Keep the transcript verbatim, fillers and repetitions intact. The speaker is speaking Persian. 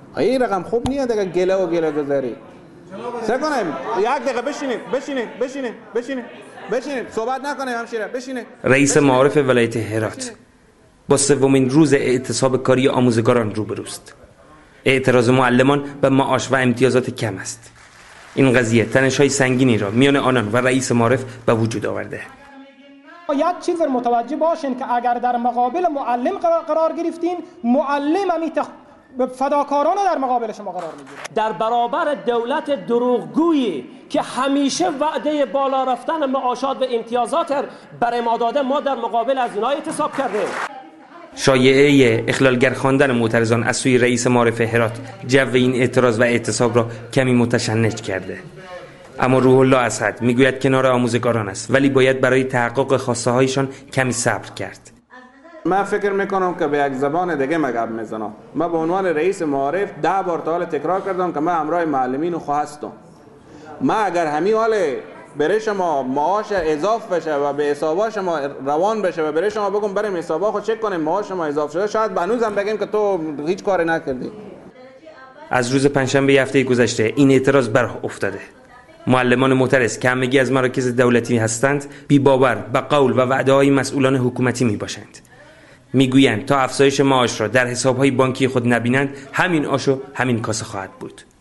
این رقم خوب نیست دیگه گله و گله گذاری. سه کنیم یک دقیقه بشینید بشینید بشینید بشینید بشینید صحبت نکنیم همشیره بشینید. رئیس معارف ولایت هرات با سومین روز اعتصاب کاری آموزگاران روبروست. اعتراض معلمان به معاش و امتیازات کم است. این قضیه تنش‌های سنگینی را میان آنان و رئیس معارف به وجود آورده. یک چیز متوجه باشین که اگر در مقابل معلم قرار گرفتین، معلم هم فداکارانه در مقابل شما قرار میگیره. در برابر دولت دروغگویی که همیشه وعده بالا رفتن معاشات و امتیازات برای ما داده، ما در مقابل از اونها اعتصاب کردیم. شایعه اخلالگر خواندن معترضان از سوی رئیس معارف هرات جو این اعتراض و اعتصاب را کمی متشنج کرده. اما روح الله اسعد میگوید کنار آموزگاران است، ولی باید برای تحقق خواسته هایشان کمی صبر کرد. من فکر میکنم که به یک زبان دیگه مگب میزنم. من به عنوان رئیس معارف ده بار تا حال تکرار کردم که من همراه معلمین و خواستم. من اگر همین حال برای شما معاش اضافه بشه و به حسابا شما روان بشه و برای شما بگم بریم حسابا خود چک کنیم معاش شما اضافه شده، شاید هنوزم بگیم که تو هیچ کاری نکردی. از روز پنجشنبه هفته گذشته این اعتراض براه افتاده. معلمان معترض که همگی از مراکز دولتی هستند، بی باور به قول و وعده های مسئولان حکومتی می باشند. میگویند تا افزایش معاش را در حسابهای بانکی خود نبینند، همین آش و همین کاسه خواهد بود.